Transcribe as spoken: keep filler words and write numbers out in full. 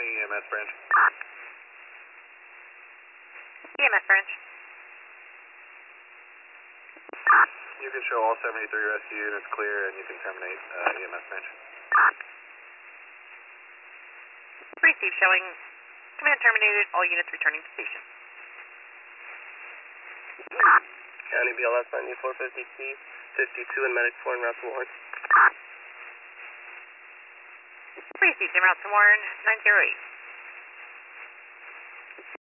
E M S branch. E M S branch. You can show all seventy-three rescue units clear and you can terminate uh, E M S branch. Receive showing. Command terminated. All units returning to station. County B L S ninety-four fifty T, fifty-two and medic four en route to Warren. Received en route to Warren, nine zero eight.